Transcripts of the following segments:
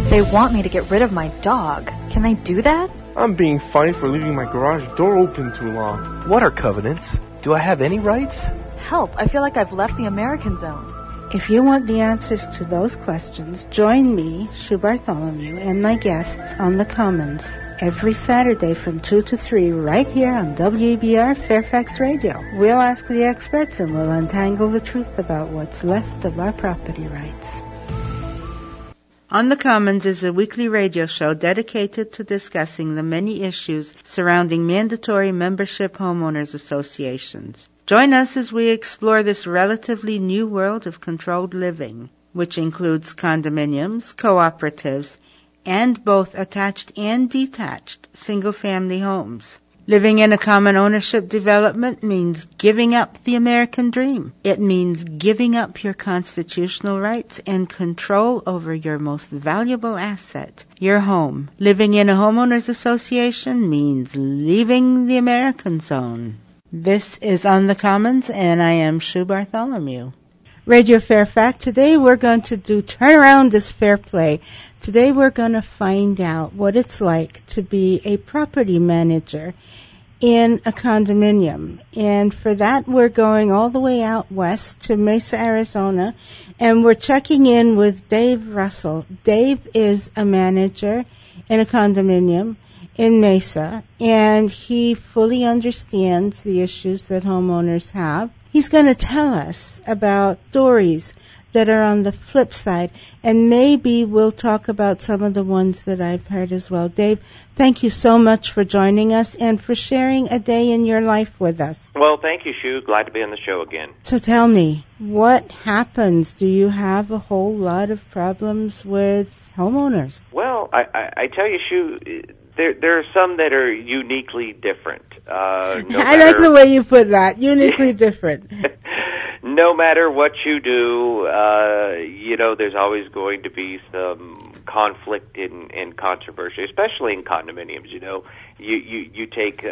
They want me to get rid of my dog. Can they do that? I'm being fined for leaving my garage door open too long. What are covenants? Do I have any rights? Help, I feel like I've left the American zone. If you want the answers to those questions, join me, Sue Bartholomew, and my guests on the Commons every Saturday from 2 to 3 right here on WEBR Fairfax Radio. We'll ask the experts and we'll untangle the truth about what's left of our property rights. On the Commons is a weekly radio show dedicated to discussing the many issues surrounding mandatory membership homeowners associations. Join us as we explore this relatively new world of controlled living, which includes condominiums, cooperatives, and both attached and detached single-family homes. Living in a common ownership development means giving up the American dream. It means giving up your constitutional rights and control over your most valuable asset, your home. Living in a homeowners association means leaving the American zone. This is On the Commons, and I am Sue Bartholomew. Radio Fairfax, today we're going to Turn Around is Fair Play. Today we're going to find out what it's like to be a property manager in a condominium. And for that, we're going all the way out west to Mesa, Arizona, and we're checking in with Dave Russell. Dave is a manager in a condominium in Mesa, and he fully understands the issues that homeowners have. He's going to tell us about stories that are on the flip side, and maybe we'll talk about some of the ones that I've heard as well. Dave, thank you so much for joining us and for sharing a day in your life with us. Well, thank you, Sue. Glad to be on the show again. So tell me, what happens? Do you have a whole lot of problems with homeowners? Well, I tell you, Sue, there are some that are uniquely different. I like the way you put that, uniquely different. No matter what you do, there's always going to be some conflict and controversy, especially in condominiums. You take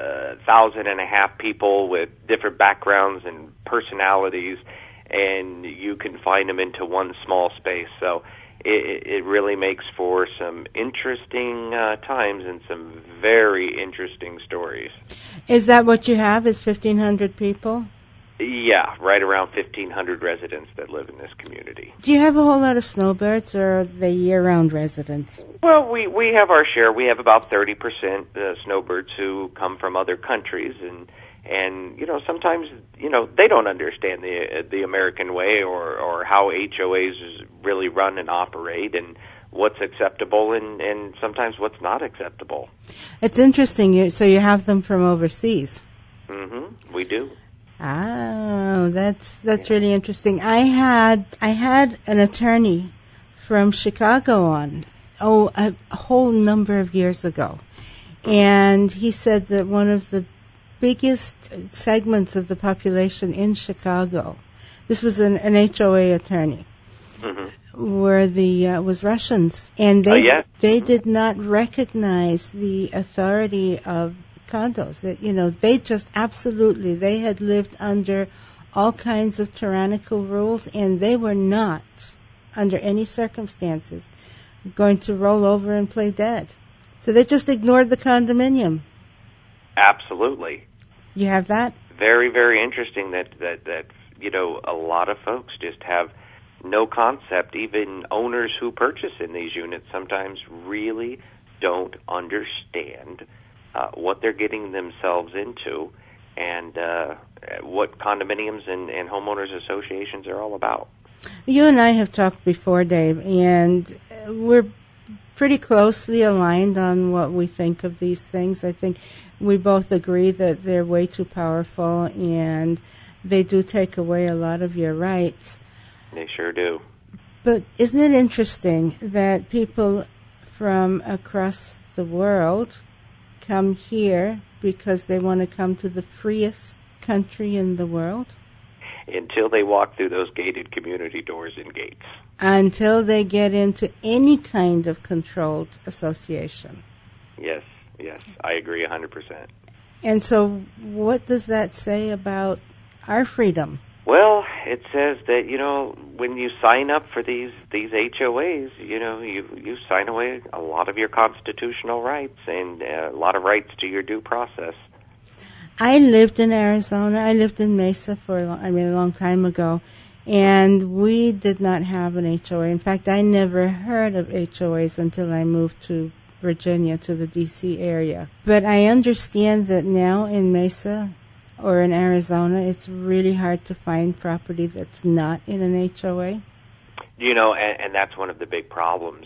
1,500 people with different backgrounds and personalities, and you can find them into one small space. So it really makes for some interesting times and some very interesting stories. Is that what you have, is 1,500 people? Yeah, right around 1,500 residents that live in this community. Do you have a whole lot of snowbirds, or are they year-round residents? Well, we have our share. We have about 30% snowbirds who come from other countries, and sometimes they don't understand the American way or how HOAs really run and operate, and what's acceptable and sometimes what's not acceptable. It's interesting. So you have them from overseas. Mm-hmm. We do. Oh, that's really interesting. I had an attorney from Chicago on a whole number of years ago, and he said that one of the biggest segments of the population in Chicago, this was an HOA attorney, mm-hmm. was Russians, and they did not recognize the authority of condos. That they had lived under all kinds of tyrannical rules, and they were not, under any circumstances, going to roll over and play dead. So they just ignored the condominium. Absolutely. You have that? Very, very interesting that a lot of folks just have no concept. Even owners who purchase in these units sometimes really don't understand what they're getting themselves into and what condominiums and homeowners associations are all about. You and I have talked before, Dave, and we're pretty closely aligned on what we think of these things. I think we both agree that they're way too powerful, and they do take away a lot of your rights. They sure do. But isn't it interesting that people from across the world come here because they want to come to the freest country in the world? Until they walk through those gated community doors and gates. Until they get into any kind of controlled association. Yes, I agree 100%. And so what does that say about our freedom? Well, it says that, when you sign up for these HOAs, you sign away a lot of your constitutional rights and a lot of rights to your due process. I lived in Arizona. I lived in Mesa for a long time ago, and we did not have an HOA. In fact, I never heard of HOAs until I moved to Virginia, to the D.C. area. But I understand that now in Mesa or in Arizona, it's really hard to find property that's not in an HOA. And that's one of the big problems.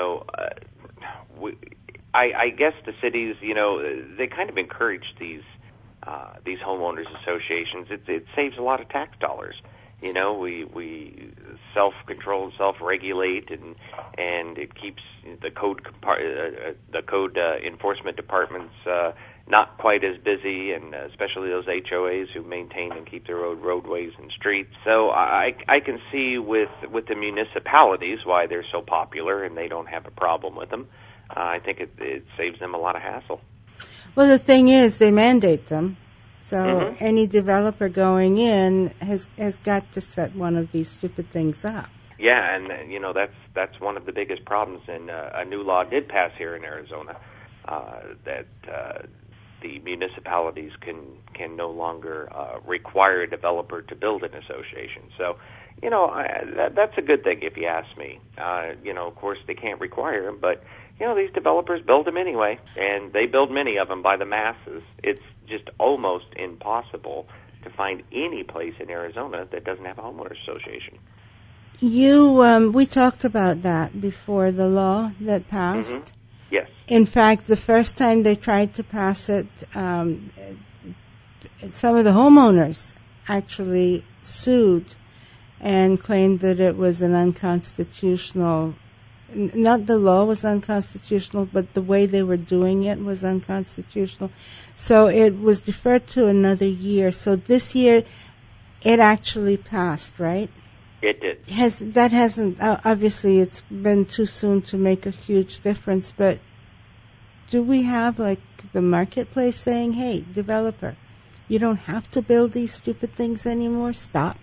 I guess the cities, they kind of encourage these homeowners associations. It saves a lot of tax dollars. We self-control, self-regulate, and it keeps the code enforcement departments not quite as busy, and especially those HOAs who maintain and keep their roadways and streets. So I can see with the municipalities why they're so popular, and they don't have a problem with them. I think it saves them a lot of hassle. Well, the thing is, they mandate them. So any developer going in has got to set one of these stupid things up. Yeah, and that's one of the biggest problems. And a new law did pass here in Arizona that the municipalities can no longer require a developer to build an association. So, that's a good thing if you ask me. Of course they can't require them, but these developers build them anyway, and they build many of them by the masses. It's just almost impossible to find any place in Arizona that doesn't have a homeowners association. We talked about that before, the law that passed. Mm-hmm. Yes. In fact, the first time they tried to pass it, some of the homeowners actually sued and claimed that it was an unconstitutional. Not the law was unconstitutional, but the way they were doing it was unconstitutional. So it was deferred to another year. So this year, it actually passed, right? It did. Obviously, it's been too soon to make a huge difference, but do we have, the marketplace saying, hey, developer, you don't have to build these stupid things anymore? Stop.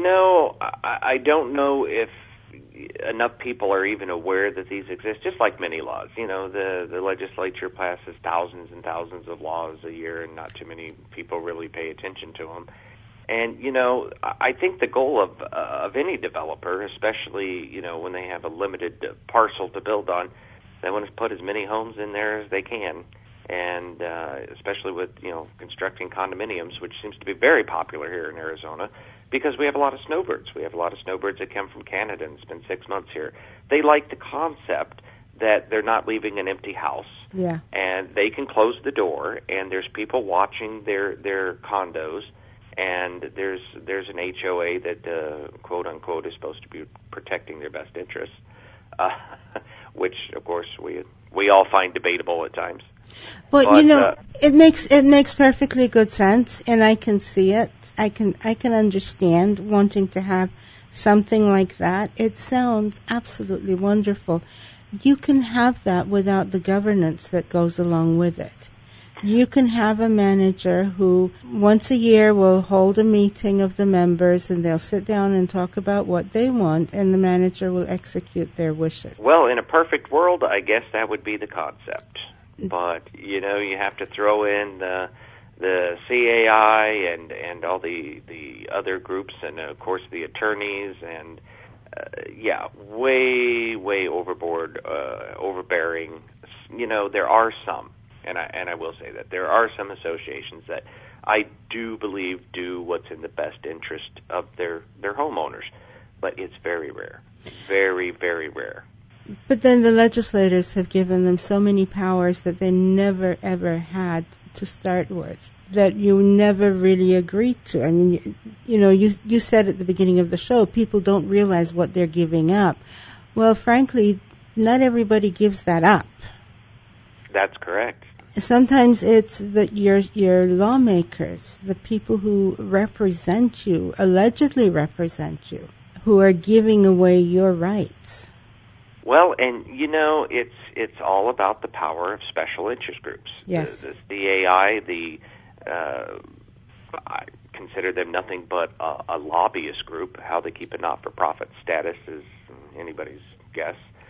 I don't know if enough people are even aware that these exist, just like many laws. The legislature passes thousands and thousands of laws a year, and not too many people really pay attention to them. And, I think the goal of any developer, especially, when they have a limited parcel to build on, they want to put as many homes in there as they can. And especially with, constructing condominiums, which seems to be very popular here in Arizona, because we have a lot of snowbirds. We have a lot of snowbirds that come from Canada and spend 6 months here. They like the concept that they're not leaving an empty house. Yeah. And they can close the door, and there's people watching their condos, and there's an HOA that, quote unquote, is supposed to be protecting their best interests, which of course we all find debatable at times. But it makes perfectly good sense, and I can see it. I can understand wanting to have something like that. It sounds absolutely wonderful. You can have that without the governance that goes along with it. You can have a manager who once a year will hold a meeting of the members, and they'll sit down and talk about what they want, and the manager will execute their wishes. Well, in a perfect world, I guess that would be the concept. But, you have to throw in the CAI and all the other groups, and, of course, the attorneys, and, way overboard, overbearing. There are some. And I will say that there are some associations that I do believe do what's in the best interest of their homeowners, but it's very rare, very, very rare. But then the legislators have given them so many powers that they never ever had to start with, that you never really agreed to. I mean, you said at the beginning of the show, people don't realize what they're giving up. Well, frankly, not everybody gives that up. That's correct. Sometimes it's your lawmakers, the people who represent you, allegedly represent you, who are giving away your rights. Well, and it's all about the power of special interest groups. Yes. The CAI, consider them nothing but a lobbyist group. How they keep a not-for-profit status is anybody's guess.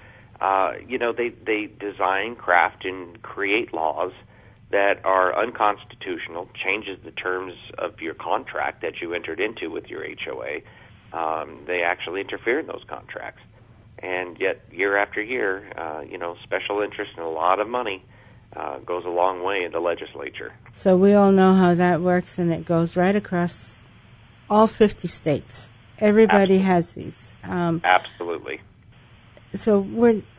They design, craft, and create laws that are unconstitutional, changes the terms of your contract that you entered into with your HOA. They actually interfere in those contracts. And yet, year after year, special interest and a lot of money goes a long way in the legislature. So we all know how that works, and it goes right across all 50 states. Everybody has these. Absolutely. So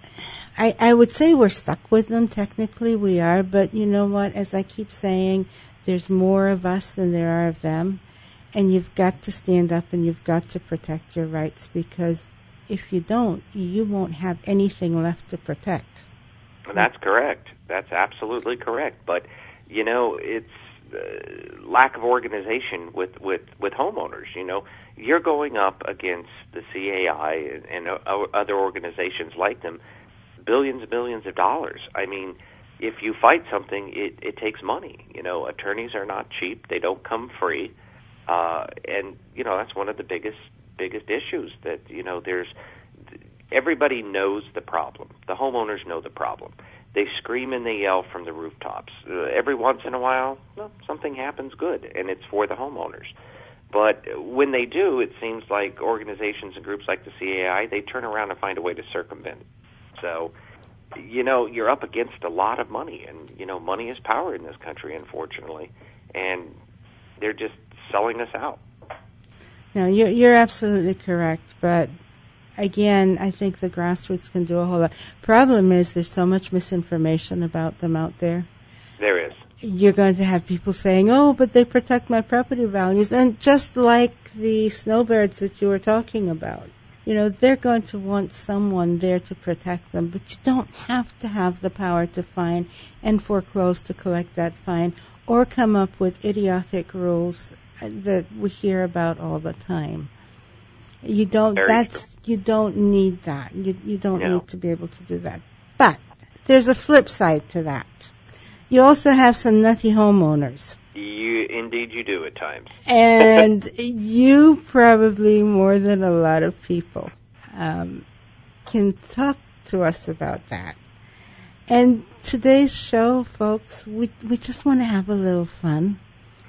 I would say we're stuck with them. Technically, we are. But you know what? As I keep saying, there's more of us than there are of them. And you've got to stand up and you've got to protect your rights, because if you don't, you won't have anything left to protect. That's correct. That's absolutely correct. But, it's lack of organization with homeowners. You're going up against the CAI and other organizations like them, billions and billions of dollars. I mean, if you fight something, it takes money. Attorneys are not cheap. They don't come free. And that's one of the biggest issues that, everybody knows the problem. The homeowners know the problem. They scream and they yell from the rooftops. Every once in a while, something happens good, and it's for the homeowners. But when they do, it seems like organizations and groups like the CAI, they turn around and find a way to circumvent. So, you're up against a lot of money, and, money is power in this country, unfortunately. And they're just selling us out. No, you're absolutely correct, but again, I think the grassroots can do a whole lot. Problem is there's so much misinformation about them out there. There is. You're going to have people saying, oh, but they protect my property values. And just like the snowbirds that you were talking about, they're going to want someone there to protect them, but you don't have to have the power to fine and foreclose to collect that fine or come up with idiotic rules that we hear about all the time. You don't need that. You don't need to be able to do that. But there's a flip side to that. You also have some nutty homeowners. Indeed you do at times. And you probably, more than a lot of people, can talk to us about that. And today's show, folks, we just want to have a little fun.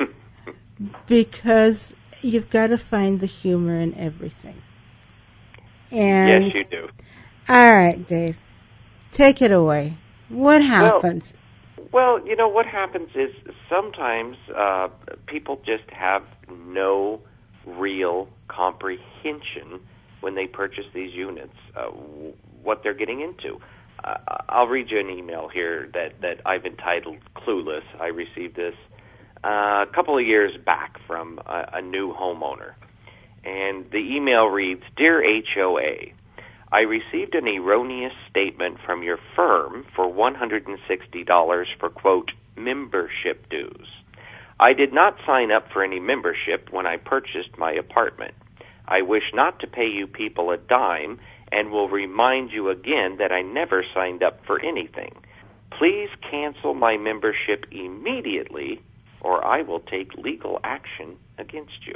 Because you've got to find the humor in everything. And yes, you do. All right, Dave. Take it away. What happens? Well, what happens is sometimes people just have no real comprehension when they purchase these units, what they're getting into. I'll read you an email here that I've entitled Clueless. I received this a couple of years back from a new homeowner. And the email reads, Dear HOA, I received an erroneous statement from your firm for $160 for, quote, membership dues. I did not sign up for any membership when I purchased my apartment. I wish not to pay you people a dime and will remind you again that I never signed up for anything. Please cancel my membership immediately or I will take legal action against you.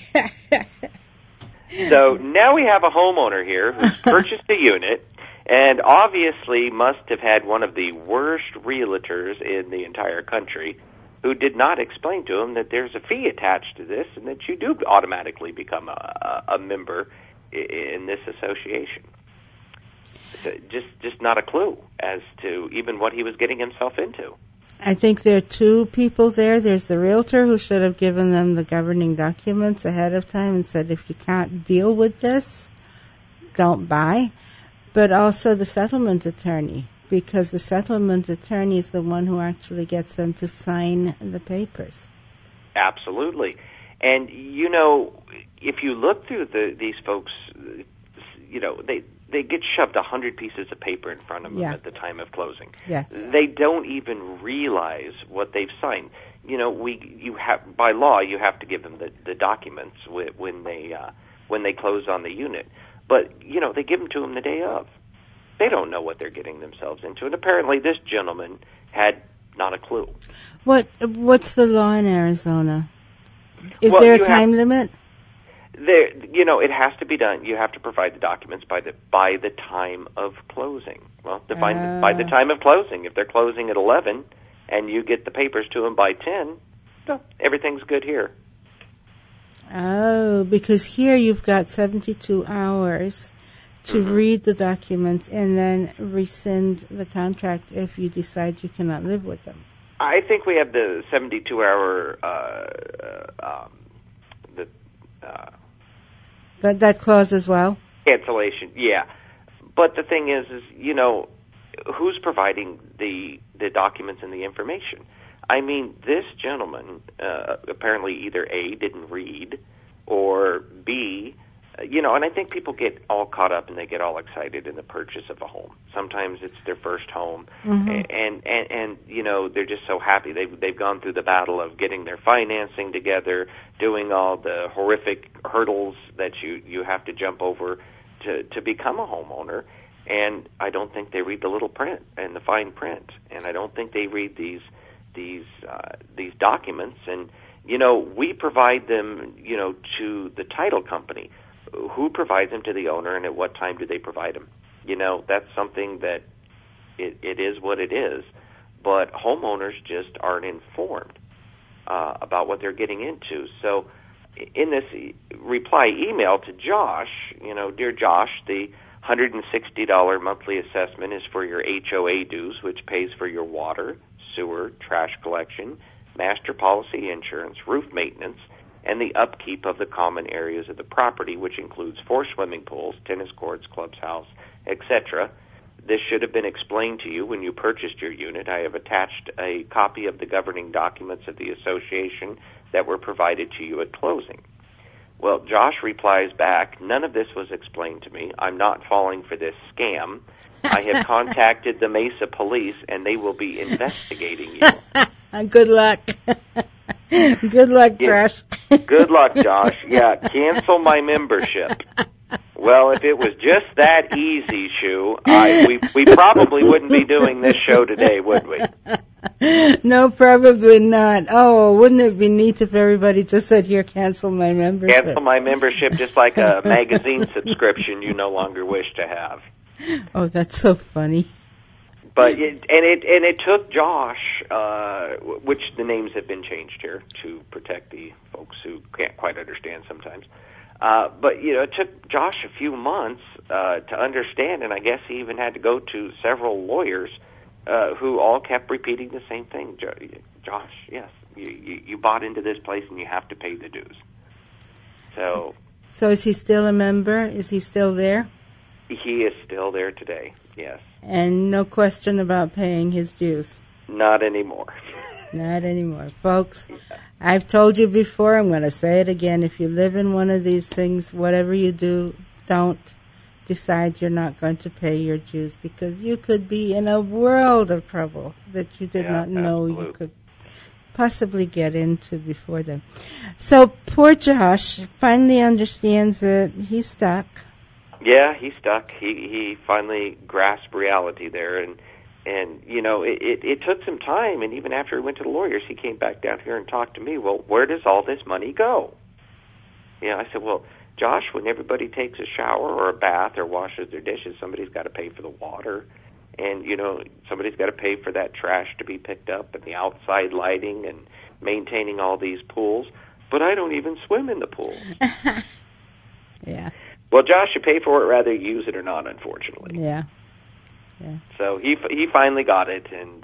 So now we have a homeowner here who's purchased a unit and obviously must have had one of the worst realtors in the entire country who did not explain to him that there's a fee attached to this and that you do automatically become a member in this association. So just not a clue as to even what he was getting himself into. I think there are two people there. There's the realtor who should have given them the governing documents ahead of time and said, if you can't deal with this, don't buy. But also the settlement attorney, because the settlement attorney is the one who actually gets them to sign the papers. Absolutely. And, if you look through these folks, they get shoved 100 pieces of paper in front of them at the time of closing. Yes. They don't even realize what they've signed. By law, you have to give them the documents when they close on the unit. But, they give them to them the day of. They don't know what they're getting themselves into. And apparently this gentleman had not a clue. What's the law in Arizona? Is Well, there a time limit? There, it has to be done. You have to provide the documents by the time of closing. Well, defined by the time of closing. If they're closing at 11 and you get the papers to them by 10, well, everything's good here. Oh, because here you've got 72 hours to read the documents and then rescind the contract if you decide you cannot live with them. I think we have the 72-hour That clause as well? cancellation. Yeah, but the thing is who's providing the documents and the information? I mean, this gentleman apparently either A, didn't read, or B, and I think people get all caught up and they get all excited in the purchase of a home. Sometimes it's their first home, and they're just so happy. They've gone through the battle of getting their financing together, doing all the horrific hurdles that you have to jump over to become a homeowner. And I don't think they read the little print and the fine print, and I don't think they read these documents. And we provide them to the title company. Who provides them to the owner, and at what time do they provide them? That's something that it is what it is. But homeowners just aren't informed about what they're getting into. So in this reply email to Josh, dear Josh, the $160 monthly assessment is for your HOA dues, which pays for your water, sewer, trash collection, master policy insurance, roof maintenance, and the upkeep of the common areas of the property, which includes 4 swimming pools, tennis courts, clubhouse, etc. This should have been explained to you when you purchased your unit. I have attached a copy of the governing documents of the association that were provided to you at closing. Well, Josh replies back, none of this was explained to me. I'm not falling for this scam. I have contacted the Mesa police, and they will be investigating you. Good luck. Good luck, Josh. Good luck, Josh. Yeah, cancel my membership. Well, if it was just that easy, Shu, we probably wouldn't be doing this show today, would we? No, probably not. Oh, wouldn't it be neat if everybody just said, here, cancel my membership? Cancel my membership, just like a magazine subscription you no longer wish to have. Oh, that's so funny. But it took Josh, which the names have been changed here to protect the folks who can't quite understand sometimes. But it took Josh a few months to understand, and I guess he even had to go to several lawyers who all kept repeating the same thing. Josh, yes, you bought into this place and you have to pay the dues. So is he still a member? Is he still there? He is still there today, yes. And no question about paying his dues? Not anymore. Not anymore. Folks, I've told you before, I'm going to say it again. If you live in one of these things, whatever you do, don't decide you're not going to pay your dues, because you could be in a world of trouble that you did not know you could possibly get into before then. So poor Josh finally understands that he's stuck. Yeah, he's stuck. He finally grasped reality there, and it took some time, and even after he went to the lawyers, he came back down here and talked to me. Well, where does all this money go? I said, well, Josh, when everybody takes a shower or a bath or washes their dishes, somebody's got to pay for the water, and somebody's got to pay for that trash to be picked up and the outside lighting and maintaining all these pools. But I don't even swim in the pools. Yeah. Well, Josh, you pay for it whether you use it or not, unfortunately. Yeah. So he finally got it, and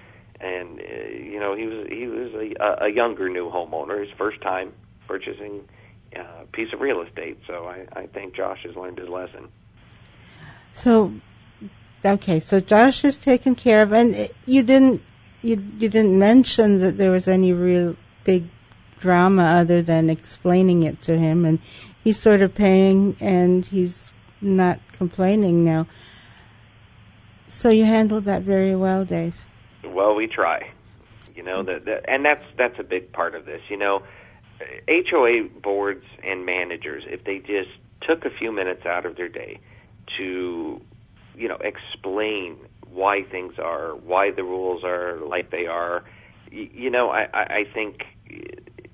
he was a younger new homeowner, his first time purchasing a piece of real estate. So I think Josh has learned his lesson. So, okay, so Josh is taken care of, and you didn't mention that there was any real big drama other than explaining it to him, and he's sort of paying, and he's not complaining now. So you handled that very well, Dave. Well, we try. And that's a big part of this. HOA boards and managers, if they just took a few minutes out of their day to, explain why things are, why the rules are like they are, I think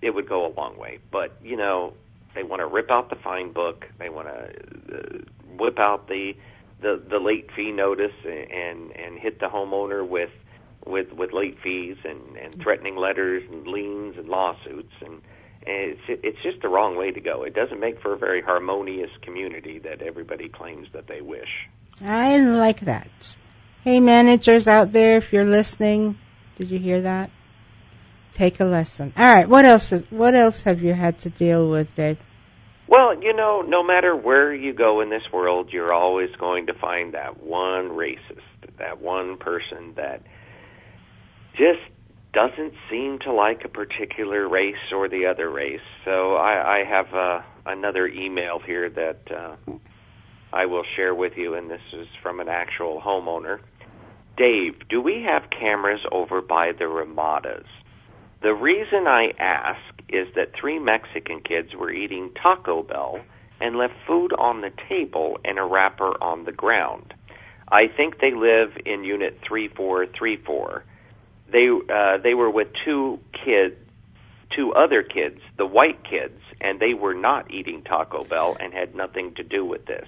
it would go a long way. But, you know, they want to rip out the fine book. They want to whip out the late fee notice and hit the homeowner with late fees and threatening letters and liens and lawsuits. And it's just the wrong way to go. It doesn't make for a very harmonious community that everybody claims that they wish. I like that. Hey, managers out there, if you're listening, did you hear that? Take a lesson. All right, what else have you had to deal with, Dave? Well, you know, no matter where you go in this world, you're always going to find that one racist, that one person that just doesn't seem to like a particular race or the other race. So I have another email here that I will share with you, and this is from an actual homeowner. Dave, do we have cameras over by the Ramadas? The reason I ask is that 3 Mexican kids were eating Taco Bell and left food on the table and a wrapper on the ground. I think they live in Unit 3434. They were with 2 other kids, the white kids, and they were not eating Taco Bell and had nothing to do with this.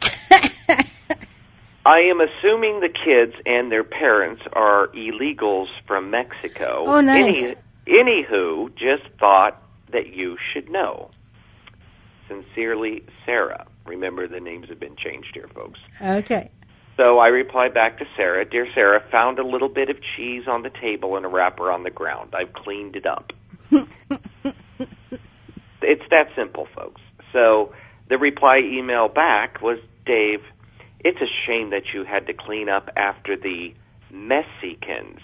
I am assuming the kids and their parents are illegals from Mexico. Oh, nice. Anywho, just thought that you should know. Sincerely, Sarah. Remember, the names have been changed here, folks. Okay. So I replied back to Sarah, Dear Sarah, found a little bit of cheese on the table and a wrapper on the ground. I've cleaned it up. It's that simple, folks. So the reply email back was, Dave, it's a shame that you had to clean up after the Mexicans,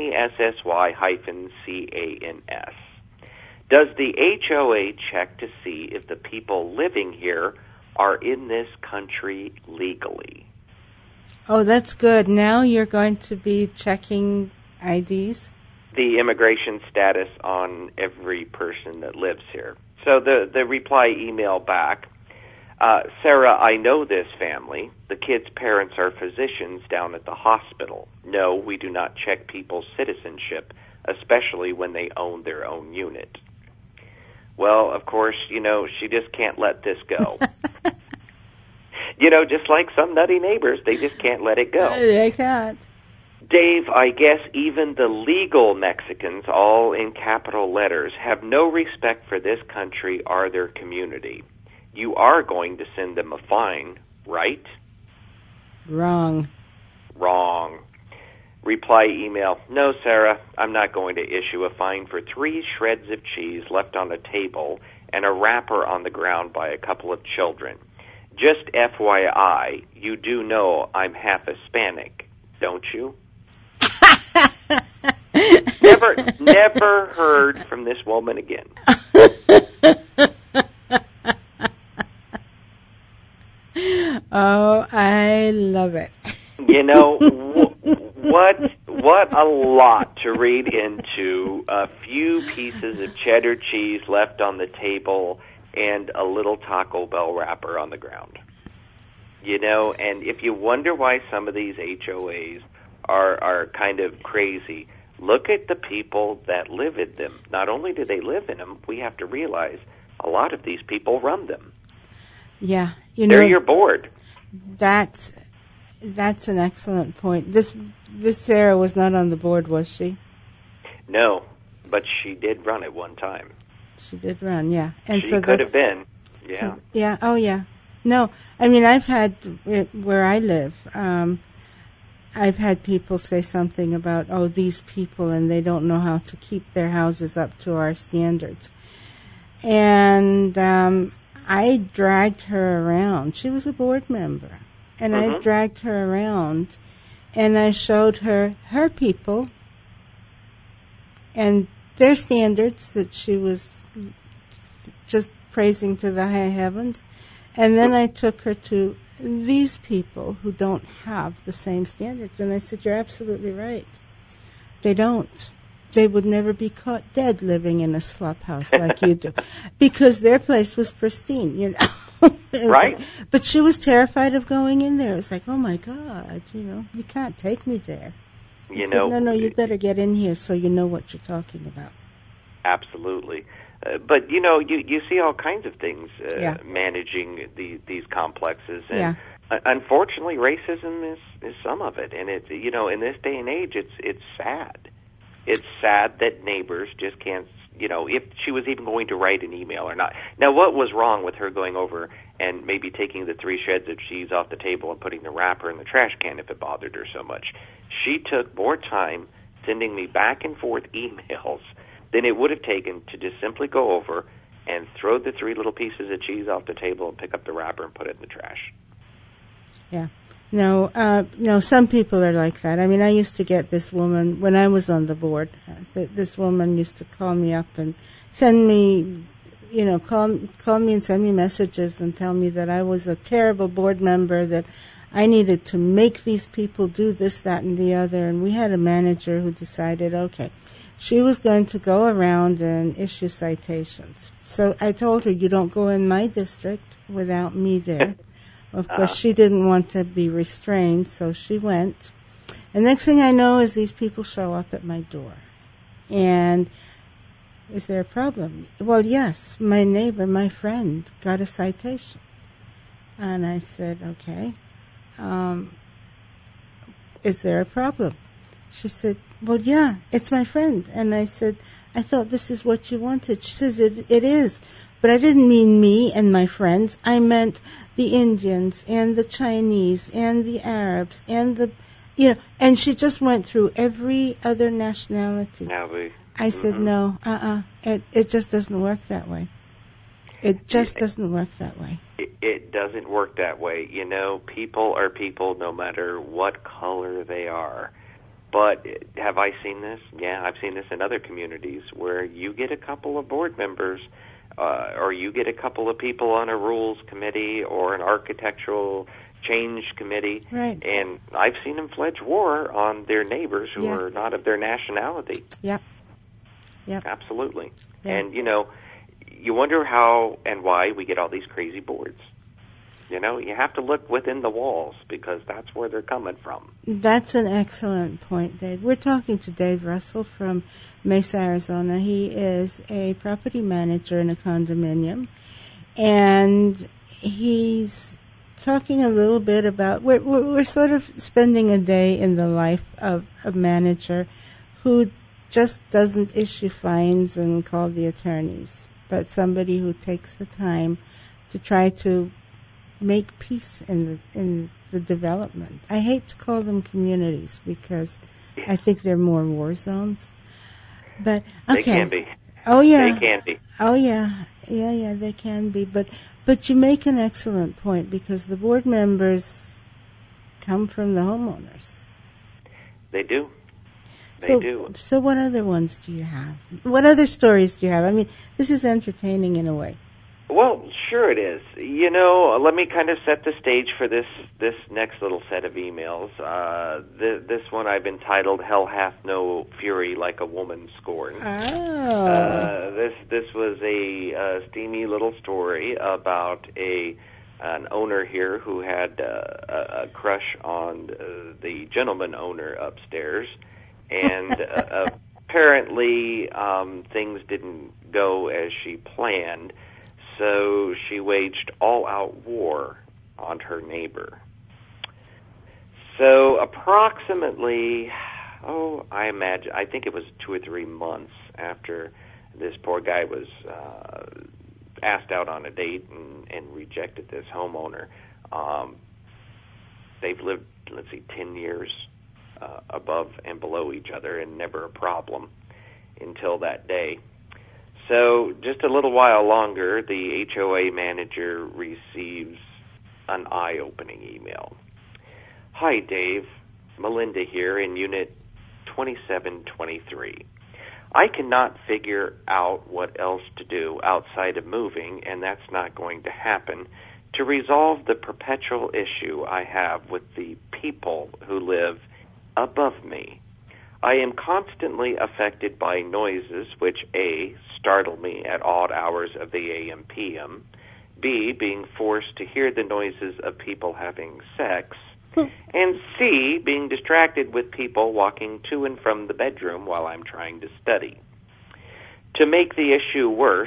MESSY-CANS. Does the HOA check to see if the people living here are in this country legally? Oh, that's good. Now you're going to be checking IDs? The immigration status on every person that lives here. So the reply email back, Sarah, I know this family. The kids' parents are physicians down at the hospital. No, we do not check people's citizenship, especially when they own their own unit. Well, of course, you know, she just can't let this go. You know, just like some nutty neighbors, they just can't let it go. They can't. Dave, I guess even the legal Mexicans, all in capital letters, have no respect for this country or their community. You are going to send them a fine, right? Wrong. Wrong. Reply email, no, Sarah, I'm not going to issue a fine for 3 shreds of cheese left on a table and a wrapper on the ground by a couple of children. Just FYI, you do know I'm half Hispanic, don't you? Never heard from this woman again. Oh, I love it. You know, what a lot to read into a few pieces of cheddar cheese left on the table and a little Taco Bell wrapper on the ground. You know, and if you wonder why some of these HOAs are kind of crazy, look at the people that live in them. Not only do they live in them, we have to realize a lot of these people run them. Yeah. They're your board. That's an excellent point. This Sarah was not on the board, was she? No, but she did run at one time. She did run, yeah. And she so could have been, yeah. So, yeah, oh yeah. No, I mean, I've had, where I live, I've had people say something about, oh, these people, and they don't know how to keep their houses up to our standards. And I dragged her around. She was a board member. And I dragged her around, and I showed her people and their standards that she was just praising to the high heavens. And then I took her to these people who don't have the same standards. And I said, you're absolutely right. They don't. They would never be caught dead living in a slop house like you do. Because their place was pristine, you know. Right. Like, but she was terrified of going in there. It was like, oh, my God, you know, you can't take me there. You said, know, no, you better get in here so you know what you're talking about. Absolutely. But you see all kinds of things managing these complexes, and unfortunately, racism is some of it. And it's in this day and age, it's sad. It's sad that neighbors just can't. If she was even going to write an email or not. Now, what was wrong with her going over and maybe taking the 3 shreds of cheese off the table and putting the wrapper in the trash can if it bothered her so much? She took more time sending me back and forth emails than it would have taken to just simply go over and throw the 3 little pieces of cheese off the table and pick up the wrapper and put it in the trash. Yeah. No, some people are like that. I mean, I used to get this woman, when I was on the board, this woman used to call me up and send me, call me and send me messages and tell me that I was a terrible board member, that I needed to make these people do this, that, and the other. And we had a manager who decided, okay, she was going to go around and issue citations. So I told her, you don't go in my district without me there. Of course, she didn't want to be restrained, so she went. And next thing I know is these people show up at my door. And is there a problem? Well, yes, my neighbor, my friend, got a citation. And I said, okay, is there a problem? She said, well, yeah, it's my friend. And I said, I thought this is what you wanted. She says, it is. But I didn't mean me and my friends. I meant the Indians and the Chinese and the Arabs and and she just went through every other nationality. I said, no, it just doesn't work that way. It just doesn't work that way. It doesn't work that way. People are people no matter what color they are. But have I seen this? Yeah, I've seen this in other communities where you get a couple of board members or you get a couple of people on a rules committee or an architectural change committee, right. And I've seen them fledge war on their neighbors who are not of their nationality. Yep. Absolutely. Yeah. And, you wonder how and why we get all these crazy boards. You have to look within the walls because that's where they're coming from. That's an excellent point, Dave. We're talking to Dave Russell from Mesa, Arizona. He is a property manager in a condominium, and he's talking a little bit about, we're sort of spending a day in the life of a manager who just doesn't issue fines and call the attorneys, but somebody who takes the time to try to make peace in the development. I hate to call them communities because I think they're more war zones. But okay. They can be. Oh yeah. They can be. Oh yeah. Yeah, they can be. But you make an excellent point because the board members come from the homeowners. They do. They do. So what other ones do you have? What other stories do you have? I mean, this is entertaining in a way. Well, sure it is. Let me kind of set the stage for this next little set of emails. This one I've entitled "Hell Hath No Fury Like a Woman Scorned." Oh. This was a steamy little story about an owner here who had a crush on the gentleman owner upstairs, and apparently things didn't go as she planned. So she waged all-out war on her neighbor. So approximately, I think it was 2 or 3 months after this poor guy was asked out on a date and rejected this homeowner. They've lived, 10 years above and below each other and never a problem until that day. So just a little while longer, the HOA manager receives an eye-opening email. Hi, Dave. Melinda here in Unit 2723. I cannot figure out what else to do outside of moving, and that's not going to happen, to resolve the perpetual issue I have with the people who live above me. I am constantly affected by noises which, A, startle me at odd hours of the AM PM, B, being forced to hear the noises of people having sex, and C, being distracted with people walking to and from the bedroom while I'm trying to study. To make the issue worse,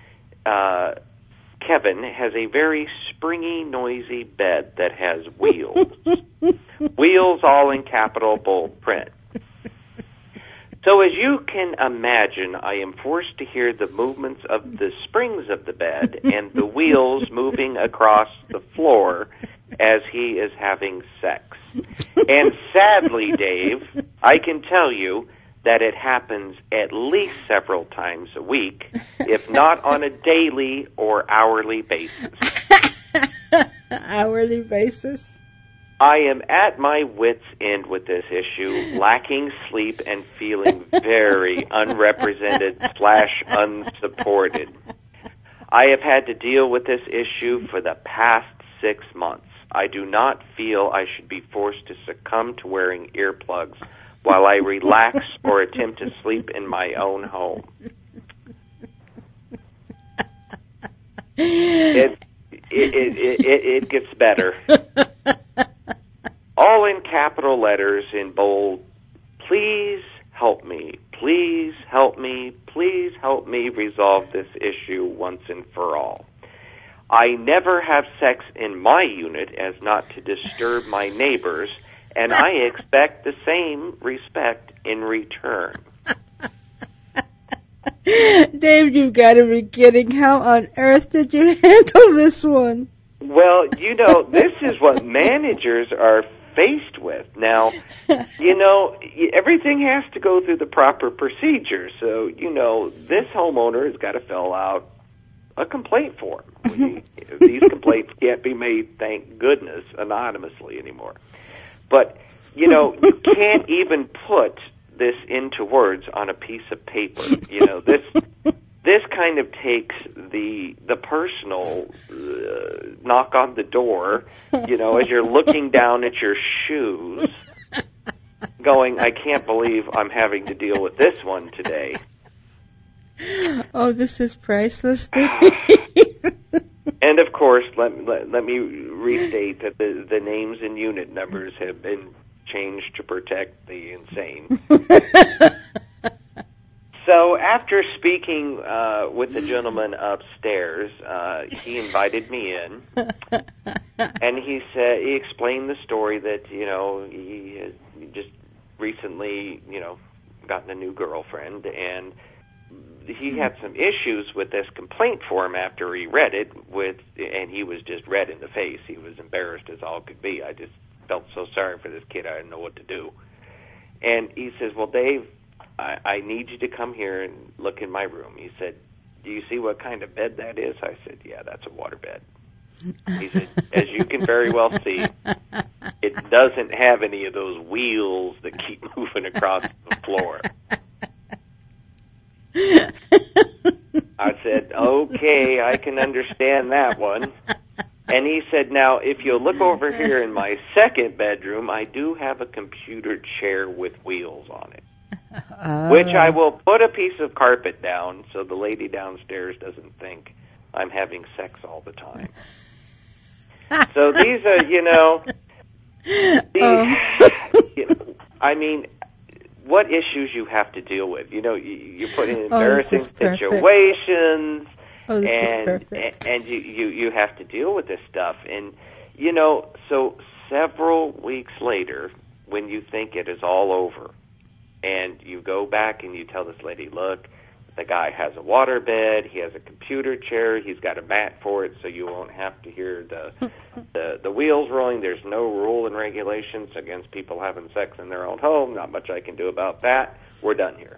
Kevin has a very springy, noisy bed that has wheels. Wheels all in capital bold print. So as you can imagine, I am forced to hear the movements of the springs of the bed and the wheels moving across the floor as he is having sex. And sadly, Dave, I can tell you that it happens at least several times a week, if not on a daily or hourly basis. Hourly basis? I am at my wit's end with this issue, lacking sleep and feeling very unrepresented/unsupported. I have had to deal with this issue for the past 6 months. I do not feel I should be forced to succumb to wearing earplugs while I relax or attempt to sleep in my own home. It gets better. All in capital letters in bold, please help me, please help me, please help me resolve this issue once and for all. I never have sex in my unit as not to disturb my neighbors, and I expect the same respect in return. Dave, you've got to be kidding. How on earth did you handle this one? Well, you know, this is what managers are faced with. Now, you know, everything has to go through the proper procedure. So, you know, this homeowner has got to fill out a complaint form. These complaints can't be made, thank goodness, anonymously anymore. But, you know, you can't even put this into words on a piece of paper. You know, this kind of takes the personal knock on the door, you know, as you're looking down at your shoes, going, I can't believe I'm having to deal with this one today. Oh, this is priceless. And, of course, let me restate that the names and unit numbers have been changed to protect the insane. So after speaking with the gentleman upstairs, he invited me in, and he explained the story that, you know, he has just recently, you know, gotten a new girlfriend, and he had some issues with this complaint form after he read it, and he was just red in the face. He was embarrassed as all could be. I just felt so sorry for this kid. I didn't know what to do. And he says, well, Dave, I need you to come here and look in my room. He said, do you see what kind of bed that is? I said, yeah, that's a water bed. He said, as you can very well see, it doesn't have any of those wheels that keep moving across the floor. I said, okay, I can understand that one. And he said, now, if you'll look over here in my second bedroom, I do have a computer chair with wheels on it, which I will put a piece of carpet down so the lady downstairs doesn't think I'm having sex all the time. So these are, you know, I mean, what issues you have to deal with. You know, you put in embarrassing situations, and you have to deal with this stuff. And, you know, so several weeks later, when you think it is all over, and you go back and you tell this lady, look, the guy has a water bed, he has a computer chair, he's got a mat for it so you won't have to hear the wheels rolling. There's no rule and regulations against people having sex in their own home. Not much I can do about that. We're done here.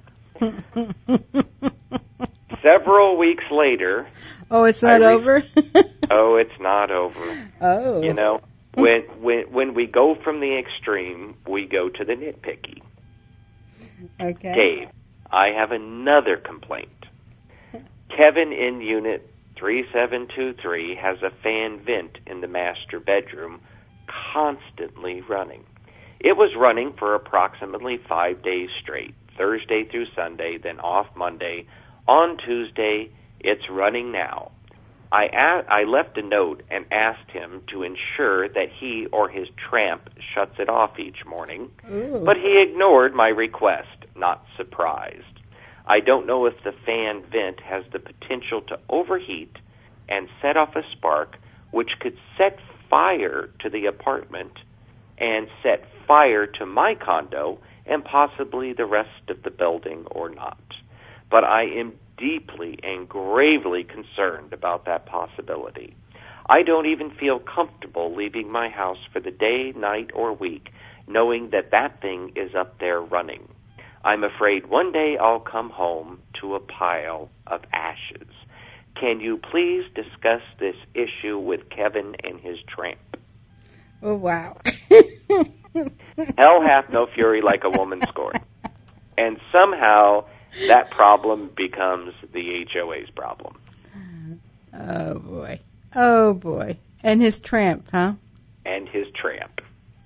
Several weeks later... Oh, it's not over? Oh, it's not over. Oh. You know, when we go from the extreme, we go to the nitpicky. Okay. Dave, I have another complaint. Kevin in unit 3723 has a fan vent in the master bedroom constantly running. It was running for approximately 5 days straight, Thursday through Sunday, then off Monday. On Tuesday, it's running now. I left a note and asked him to ensure that he or his tramp shuts it off each morning, but he ignored my request, not surprised. I don't know if the fan vent has the potential to overheat and set off a spark, which could set fire to the apartment and set fire to my condo and possibly the rest of the building or not. But I am deeply and gravely concerned about that possibility. I don't even feel comfortable leaving my house for the day, night, or week, knowing that that thing is up there running. I'm afraid one day I'll come home to a pile of ashes. Can you please discuss this issue with Kevin and his tramp? Oh, wow. Hell hath no fury like a woman scorned. And somehow that problem becomes the HOA's problem. Oh, boy. Oh, boy. And his tramp, huh? And his tramp.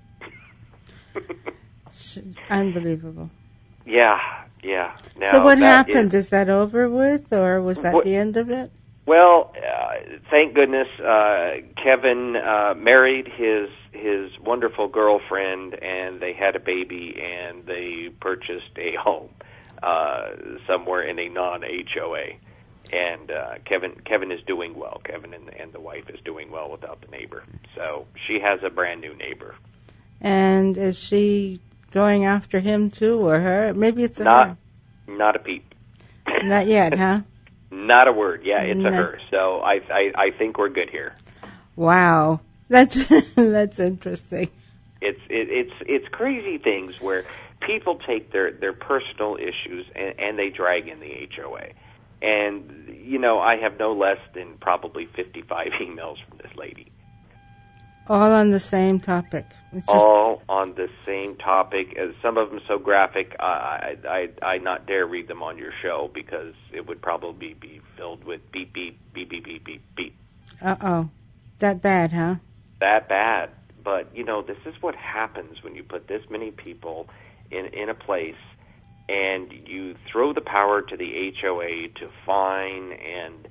Unbelievable. Yeah. Now, so what happened? Is that over with, or was that the end of it? Well, thank goodness Kevin married his wonderful girlfriend, and they had a baby, and they purchased a home somewhere in a non-HOA. And Kevin is doing well. Kevin and the wife is doing well without the neighbor. So she has a brand new neighbor. And is she going after him too, or her? Maybe it's her. Not a peep. Not yet, huh? Not a word. Yeah, it's a her. So I think we're good here. Wow, that's that's interesting. It's crazy things where people take their personal issues and they drag in the HOA. And, I have no less than probably 55 emails from this lady. All on the same topic. All on the same topic. Some of them so graphic, I not dare read them on your show because it would probably be filled with beep, beep, beep, beep, beep, beep, beep. Uh-oh. That bad, huh? That bad. But, this is what happens when you put this many people in a place and you throw the power to the HOA to fine and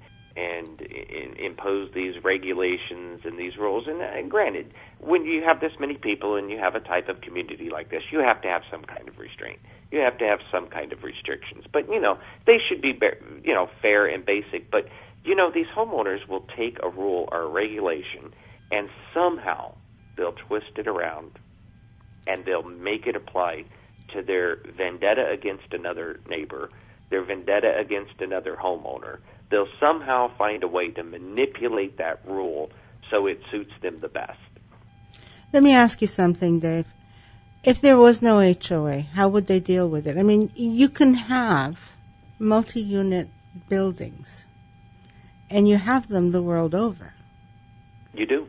impose these regulations and these rules. And granted, when you have this many people and you have a type of community like this, you have to have some kind of restraint. You have to have some kind of restrictions. But, they should be, fair and basic. But, these homeowners will take a rule or a regulation and somehow they'll twist it around and they'll make it apply to their vendetta against another neighbor, their vendetta against another homeowner. They'll somehow find a way to manipulate that rule so it suits them the best. Let me ask you something, Dave. If there was no HOA, how would they deal with it? I mean, you can have multi-unit buildings, and you have them the world over. You do.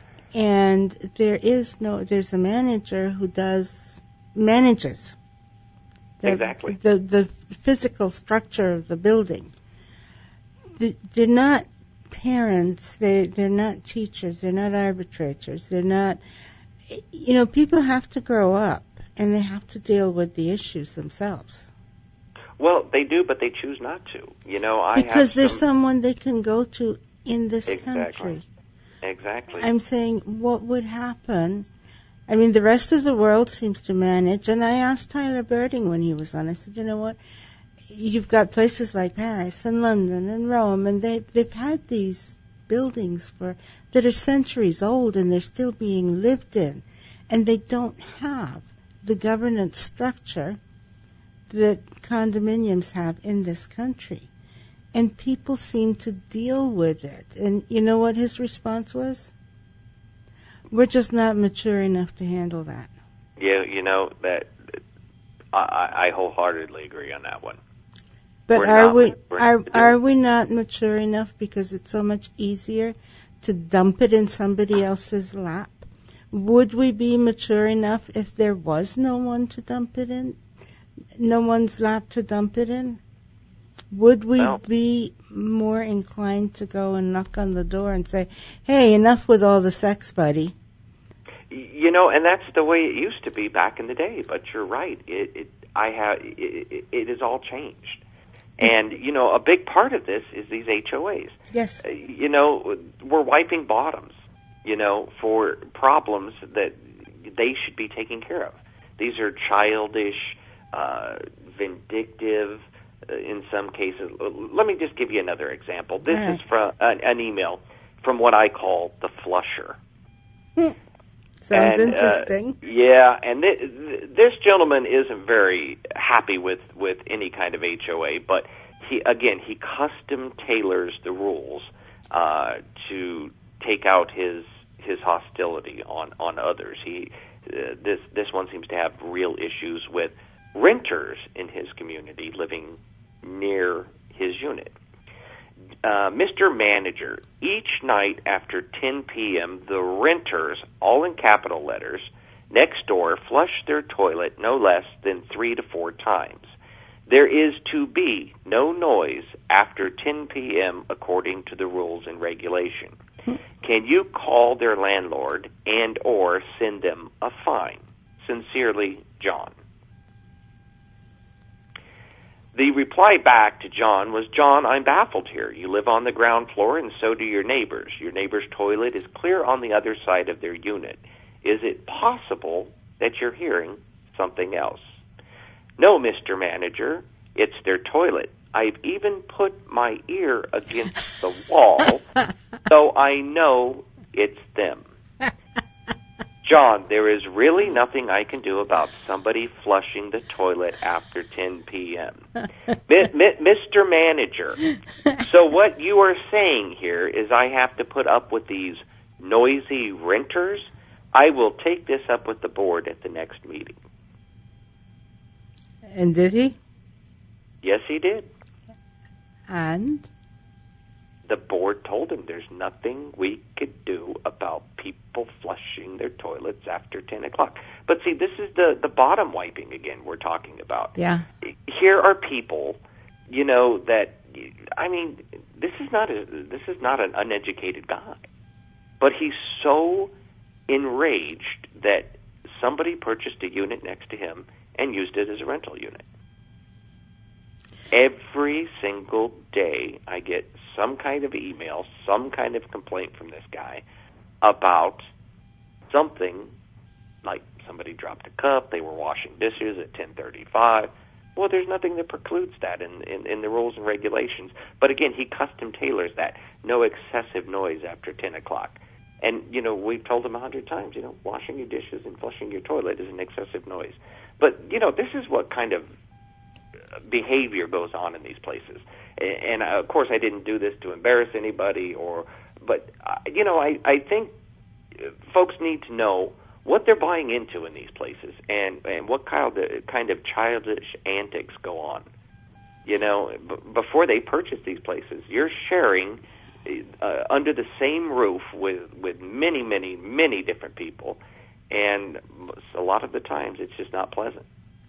And there's a manager who manages exactly the physical structure of the building. They're not parents. They're not teachers. They're not arbitrators. They're not. People have to grow up and they have to deal with the issues themselves. Well, they do, but they choose not to. Because there's someone they can go to in this country. Exactly. I'm saying, what would happen? I mean, the rest of the world seems to manage, and I asked Tyler Birding when he was on, I said, you know what, you've got places like Paris and London and Rome, and they've had these buildings that are centuries old, and they're still being lived in, and they don't have the governance structure that condominiums have in this country. And people seem to deal with it. And you know what his response was? We're just not mature enough to handle that. Yeah, that I wholeheartedly agree on that one. But are we not mature enough because it's so much easier to dump it in somebody else's lap? Would we be mature enough if there was no one to dump it in? No one's lap to dump it in? Would we be more inclined to go and knock on the door and say, hey, enough with all the sex, buddy? And that's the way it used to be back in the day. But you're right. It has all changed. And, a big part of this is these HOAs. Yes. We're wiping bottoms, for problems that they should be taking care of. These are childish, vindictive, in some cases. Let me just give you another example. This All is from an email from what I call the flusher. Sounds interesting. Yeah, and this gentleman isn't very happy with any kind of HOA, but he custom tailors the rules to take out his hostility on others. This one seems to have real issues with renters in his community living near his unit. Mr. Manager, each night after 10 p.m., the renters, all in capital letters, next door flush their toilet no less than 3 to 4 times. There is to be no noise after 10 p.m. according to the rules and regulation. Can you call their landlord and or send them a fine? Sincerely, John. The reply back to John was, John, I'm baffled here. You live on the ground floor, and so do your neighbors. Your neighbor's toilet is clear on the other side of their unit. Is it possible that you're hearing something else? No, Mr. Manager, it's their toilet. I've even put my ear against the wall, so I know it's them. John, there is really nothing I can do about somebody flushing the toilet after 10 p.m. Mr. Manager, so what you are saying here is I have to put up with these noisy renters? I will take this up with the board at the next meeting. And did he? Yes, he did. And? The board told him there's nothing we could do about people flushing their toilets after 10 o'clock. But see, this is the bottom wiping again we're talking about. Yeah. Here are people, that, this is not an uneducated guy. But he's so enraged that somebody purchased a unit next to him and used it as a rental unit. Every single day I get some kind of email, some kind of complaint from this guy about something, like somebody dropped a cup, they were washing dishes at 10:35. Well, there's nothing that precludes that in the rules and regulations. But again, he custom tailors that. No excessive noise after 10 o'clock. And, we've told him 100 times, washing your dishes and flushing your toilet is an excessive noise. But, this is what kind of behavior goes on in these places. And of course I didn't do this to embarrass anybody but I think folks need to know what they're buying into in these places and what kind of childish antics go on. Before they purchase these places, you're sharing under the same roof with many, many, many different people, and a lot of the times it's just not pleasant.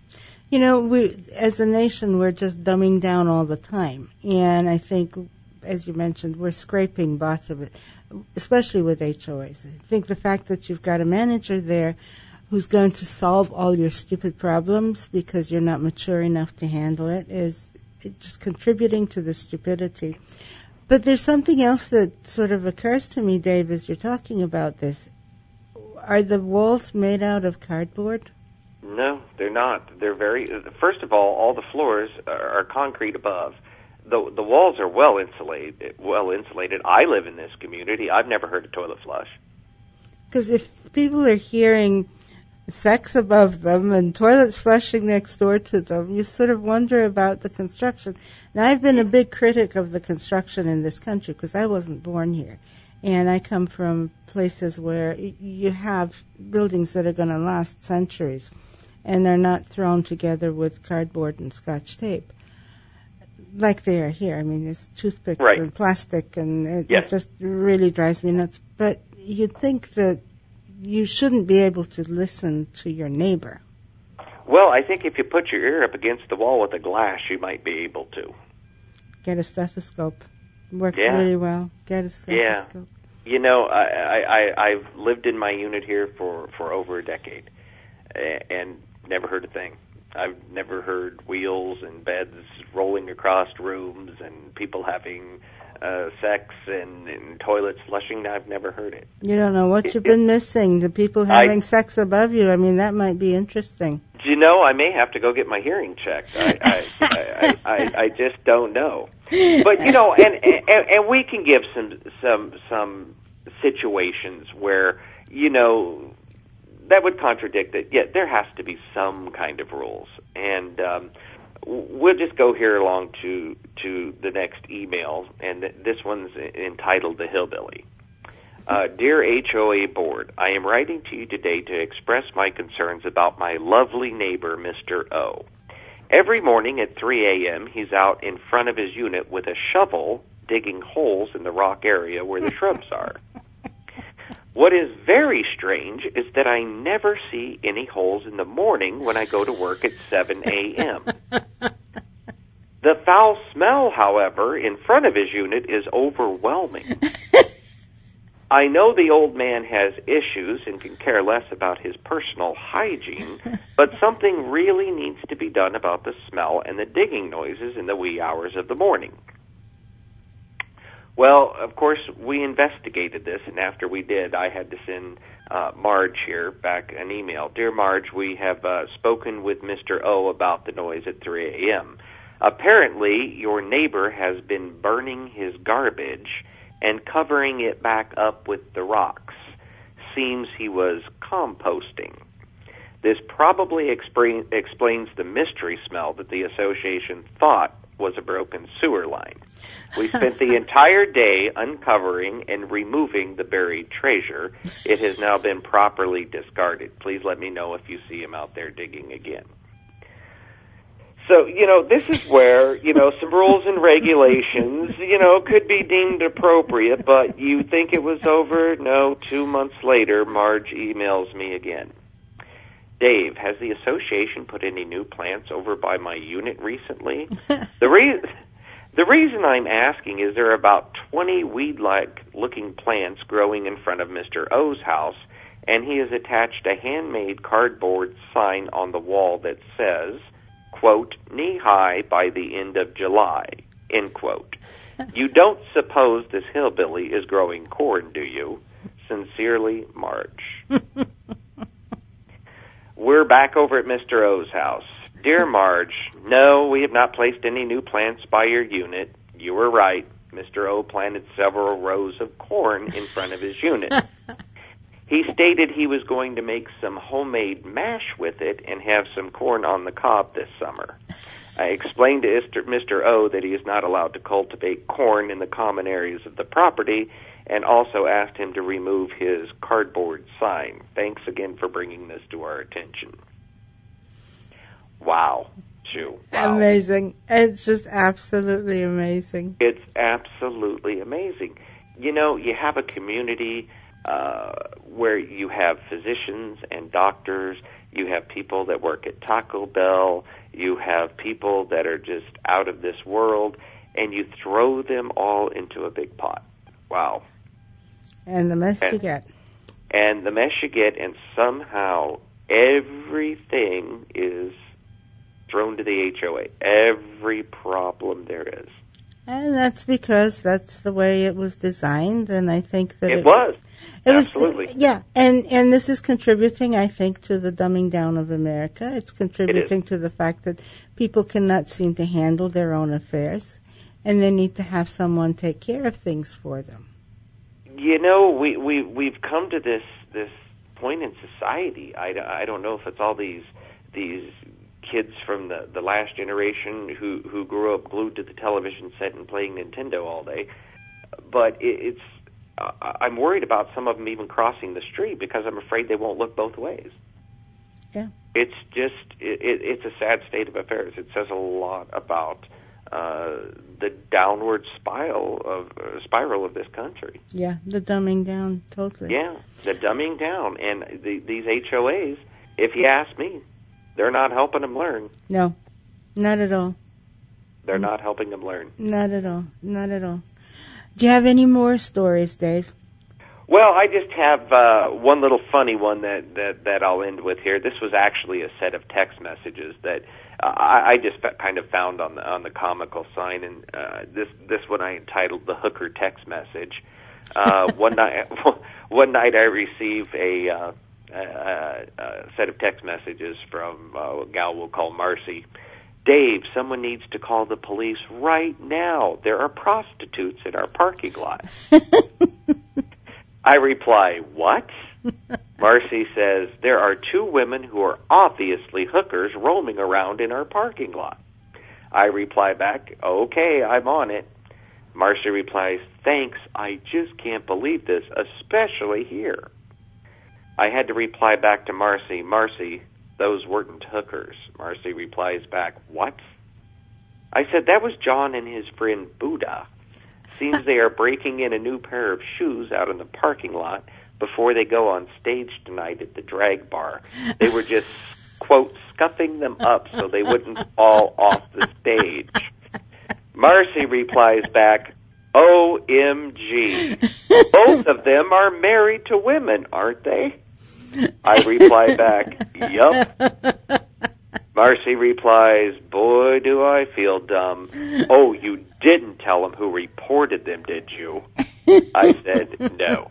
We, as a nation, we're just dumbing down all the time. And I think, as you mentioned, we're scraping bottom of it, especially with HOAs. I think the fact that you've got a manager there who's going to solve all your stupid problems because you're not mature enough to handle it is just contributing to the stupidity. But there's something else that sort of occurs to me, Dave, as you're talking about this. Are the walls made out of cardboard? No, they're not. They're first of all the floors are concrete above. The walls are well insulated. I live in this community. I've never heard a toilet flush. Because if people are hearing sex above them and toilets flushing next door to them, you sort of wonder about the construction. Now, I've been a big critic of the construction in this country because I wasn't born here. And I come from places where you have buildings that are going to last centuries, and they're not thrown together with cardboard and Scotch tape like they are here. I mean, there's toothpicks and plastic, and it just really drives me nuts. But you'd think that you shouldn't be able to listen to your neighbor. Well, I think if you put your ear up against the wall with a glass, you might be able to. Get a stethoscope. Works really well. Get a stethoscope. Yeah. I've lived in my unit here for over a decade and never heard a thing. I've never heard wheels and beds rolling across rooms and people having sex and toilets flushing. I've never heard it. You don't know what you've been missing. The people having sex above you. I mean, that might be interesting. Do you I may have to go get my hearing checked. I just don't know. But and we can give some situations where that would contradict it. Yeah, there has to be some kind of rules, and we'll just go here along to the next email, and this one's entitled "The Hillbilly." Dear HOA Board, I am writing to you today to express my concerns about my lovely neighbor, Mr. O. Every morning at 3 a.m., he's out in front of his unit with a shovel digging holes in the rock area where the shrubs are. What is very strange is that I never see any holes in the morning when I go to work at 7 a.m. The foul smell, however, in front of his unit is overwhelming. I know the old man has issues and can care less about his personal hygiene, but something really needs to be done about the smell and the digging noises in the wee hours of the morning. Well, of course, we investigated this, and after we did, I had to send Marge here back an email. Dear Marge, we have spoken with Mr. O about the noise at 3 a.m. Apparently, your neighbor has been burning his garbage and covering it back up with the rocks. Seems he was composting. This probably explains the mystery smell that the association thought was a broken sewer line. We spent the entire day uncovering and removing the buried treasure. It has now been properly discarded. Please let me know if you see him out there digging again. So, this is where, some rules and regulations, could be deemed appropriate, but you think it was over? No, 2 months later, Marge emails me again. Dave, has the association put any new plants over by my unit recently? The reason I'm asking is there are about 20 weed-like looking plants growing in front of Mr. O's house, and he has attached a handmade cardboard sign on the wall that says, quote, knee-high by the end of July, end quote. You don't suppose this hillbilly is growing corn, do you? Sincerely, Marge. We're back over at Mr. O's house. Dear Marge, no, we have not placed any new plants by your unit. You were right. Mr. O planted several rows of corn in front of his unit. He stated he was going to make some homemade mash with it and have some corn on the cob this summer. I explained to Mr. O that he is not allowed to cultivate corn in the common areas of the property, and also asked him to remove his cardboard sign. Thanks again for bringing this to our attention. Wow, Sue. Wow. Amazing. It's just absolutely amazing. It's absolutely amazing. You have a community where you have physicians and doctors, you have people that work at Taco Bell, you have people that are just out of this world, and you throw them all into a big pot. Wow. And the mess you get. And the mess you get, and somehow everything is thrown to the HOA. Every problem there is. And that's because that's the way it was designed, and I think that it was. Absolutely. Yeah, and this is contributing, I think, to the dumbing down of America. It's contributing to the fact that people cannot seem to handle their own affairs, and they need to have someone take care of things for them. We've come to this point in society. I don't know if it's all these kids from the last generation who grew up glued to the television set and playing Nintendo all day, but it's. I'm worried about some of them even crossing the street because I'm afraid they won't look both ways. Yeah, it's just it's a sad state of affairs. It says a lot about the downward spiral of this country. Yeah, the dumbing down, totally. Yeah, the dumbing down, and these HOAs, if you ask me, they're not helping them learn. No, not at all. They're not helping them learn. Not at all. Not at all. Do you have any more stories, Dave? Well, I just have one little funny one that I'll end with here. This was actually a set of text messages that I just kind of found on the comical sign, and this one I entitled "The Hooker Text Message." One night I received a set of text messages from a gal we'll call Marcy. Dave, someone needs to call the police right now. There are prostitutes in our parking lot. I reply, what? Marcy says, there are 2 women who are obviously hookers roaming around in our parking lot. I reply back, okay, I'm on it. Marcy replies, thanks, I just can't believe this, especially here. I had to reply back to Marcy, those weren't hookers. Marcy replies back, what? I said, that was John and his friend Buddha. Seems they are breaking in a new pair of shoes out in the parking lot before they go on stage tonight at the drag bar. They were just, quote, scuffing them up so they wouldn't fall off the stage. Marcy replies back, OMG. Both of them are married to women, aren't they? I reply back, yup. Marcy replies, boy, do I feel dumb. Oh, you didn't tell them who reported them, did you? I said, no.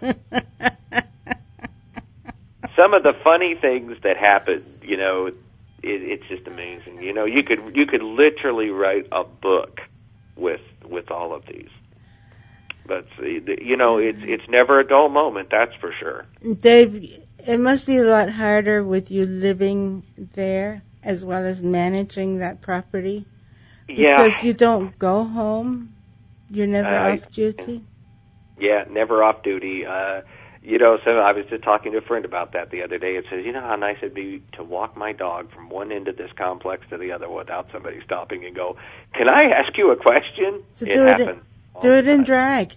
Some of the funny things that happen, you know, it's just amazing. You know, you could literally write a book with all of these. But, you know, it's never a dull moment, that's for sure. Dave, it must be a lot harder with you living there as well as managing that property. Because you don't go home. You're never off duty. Yeah, never off duty. You know, so I was just talking to a friend about that the other day. It says, you know how nice it'd be to walk my dog from one end of this complex to the other without somebody stopping and go, can I ask you a question? So it happens. Do it in drag.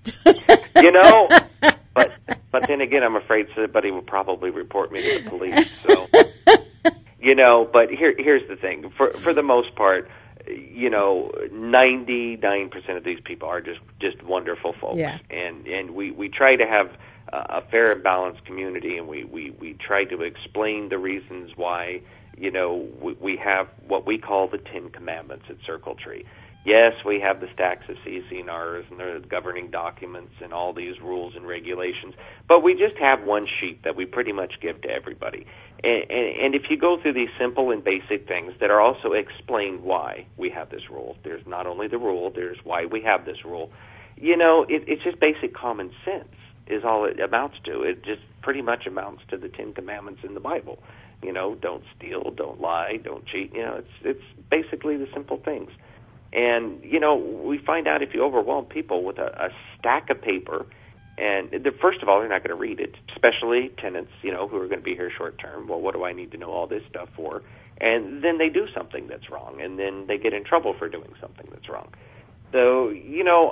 You know, but then again, I'm afraid somebody will probably report me to the police. So, you know, but here's the thing. For the most part, you know, 99% of these people are just wonderful folks. Yeah. And we try to have a fair and balanced community, and we try to explain the reasons why, you know, we have what we call the 10 Commandments at Circle Tree. Yes, we have the stacks of CC&Rs and the governing documents and all these rules and regulations, but we just have one sheet that we pretty much give to everybody. And if you go through these simple and basic things that are also explained why we have this rule, there's not only the rule, there's why we have this rule. You know, it's just basic common sense is all it amounts to. It just pretty much amounts to the 10 Commandments in the Bible. You know, don't steal, don't lie, don't cheat. You know, it's basically the simple things. And, you know, we find out if you overwhelm people with a stack of paper, and first of all, they're not going to read it, especially tenants, you know, who are going to be here short term. Well, what do I need to know all this stuff for? And then they do something that's wrong, and then they get in trouble for doing something that's wrong. So, you know,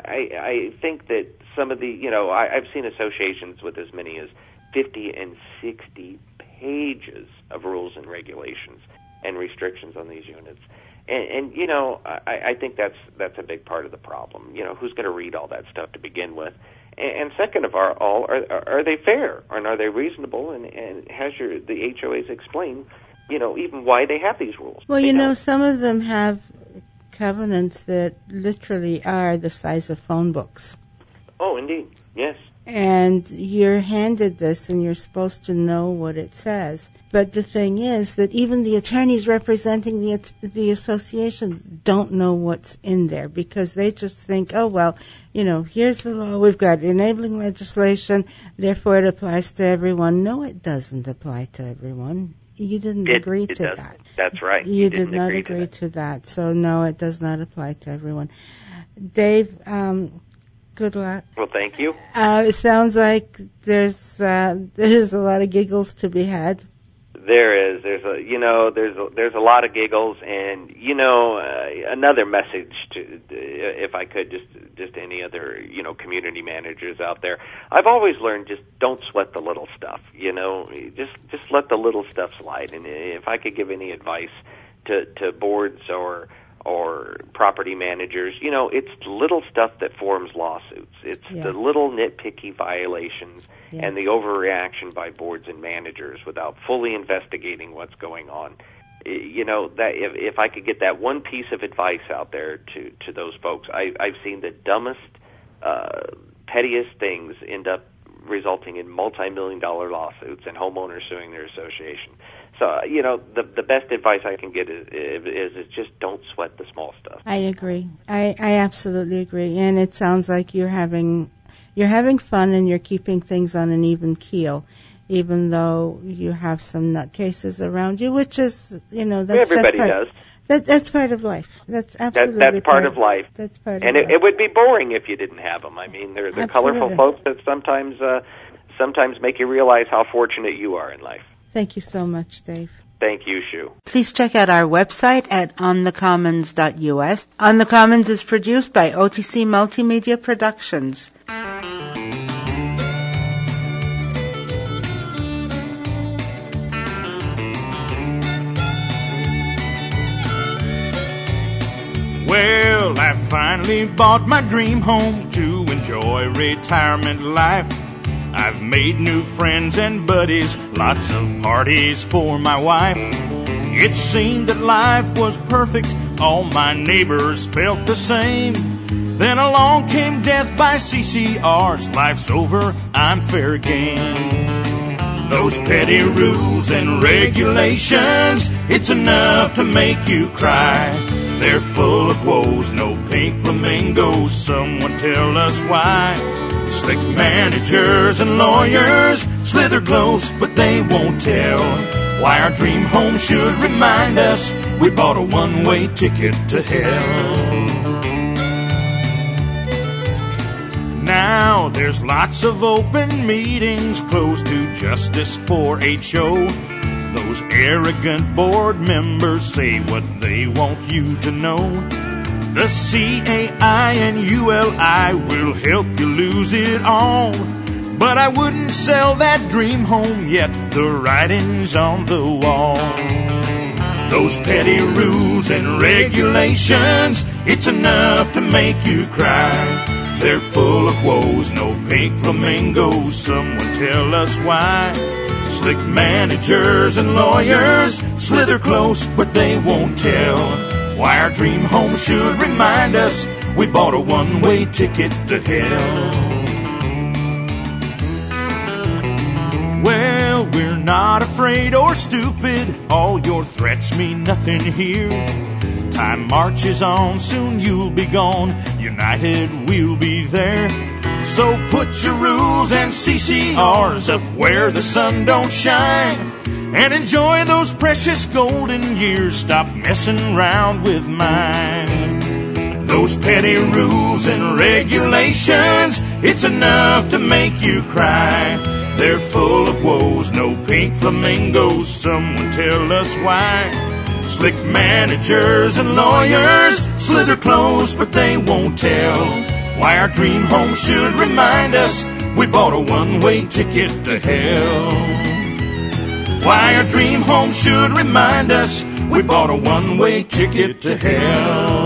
I think that some of the, you know, I've seen associations with as many as 50 and 60 pages of rules and regulations and restrictions on these units. And you know, I think that's a big part of the problem. You know, who's going to read all that stuff to begin with? And second of all, are they fair? And are they reasonable? And has the HOAs explained, you know, even why they have these rules? Well, you know, some of them have covenants that literally are the size of phone books. Oh, indeed, yes. And you're handed this, and you're supposed to know what it says. But the thing is that even the attorneys representing the associations don't know what's in there, because they just think, oh, well, you know, here's the law. We've got enabling legislation. Therefore, it applies to everyone. No, it doesn't apply to everyone. You didn't agree to that. That's right. You did not agree to that. So, no, it does not apply to everyone. Dave, good luck. Well, thank you. It sounds like there's a lot of giggles to be had. There is. There's a lot of giggles, and you know, another message to, if I could, just any other, you know, community managers out there. I've always learned, just don't sweat the little stuff. You know, just let the little stuff slide. And if I could give any advice to boards or property managers, you know, it's little stuff that forms lawsuits. It's the little nitpicky violations and the overreaction by boards and managers without fully investigating what's going on. You know, that if I could get that one piece of advice out there to those folks, I've seen the dumbest, pettiest things end up resulting in multi-million-dollar lawsuits and homeowners suing their association. So, the best advice I can get is just don't sweat the small stuff. I agree. I absolutely agree. And it sounds like you're having fun and you're keeping things on an even keel, even though you have some nutcases around you, which is, that's everybody does. That's part of life. That's absolutely that's part of life. That's part and of life. it would be boring if you didn't have them. I mean, they're colorful folks that sometimes make you realize how fortunate you are in life. Thank you so much, Dave. Thank you, Shu. Please check out our website at onthecommons.us. On the Commons is produced by OTC Multimedia Productions. Well, I finally bought my dream home to enjoy retirement life. I've made new friends and buddies, lots of parties for my wife. It seemed that life was perfect, all my neighbors felt the same. Then along came death by CCRs, life's over, I'm fair game. Those petty rules and regulations, it's enough to make you cry. They're full of woes, no pink flamingos, someone tell us why. Slick managers and lawyers slither close, but they won't tell why our dream home should remind us we bought a one-way ticket to hell. Now there's lots of open meetings closed to justice for HO. Those arrogant board members say what they want you to know. The CAI and ULI will help you lose it all. But I wouldn't sell that dream home yet, the writing's on the wall. Those petty rules and regulations, it's enough to make you cry. They're full of woes, no pink flamingos, someone tell us why. Slick managers and lawyers slither close, but they won't tell why our dream home should remind us we bought a one-way ticket to hell. Well, we're not afraid or stupid, all your threats mean nothing here. Time marches on, soon you'll be gone, united we'll be there. So put your rules and CCRs up where the sun don't shine, and enjoy those precious golden years, stop messing around with mine. Those petty rules and regulations, it's enough to make you cry. They're full of woes, no pink flamingos, someone tell us why. Slick managers and lawyers slither close, but they won't tell why our dream home should remind us we bought a one-way ticket to hell. Why our dream home should remind us we bought a one-way ticket to hell.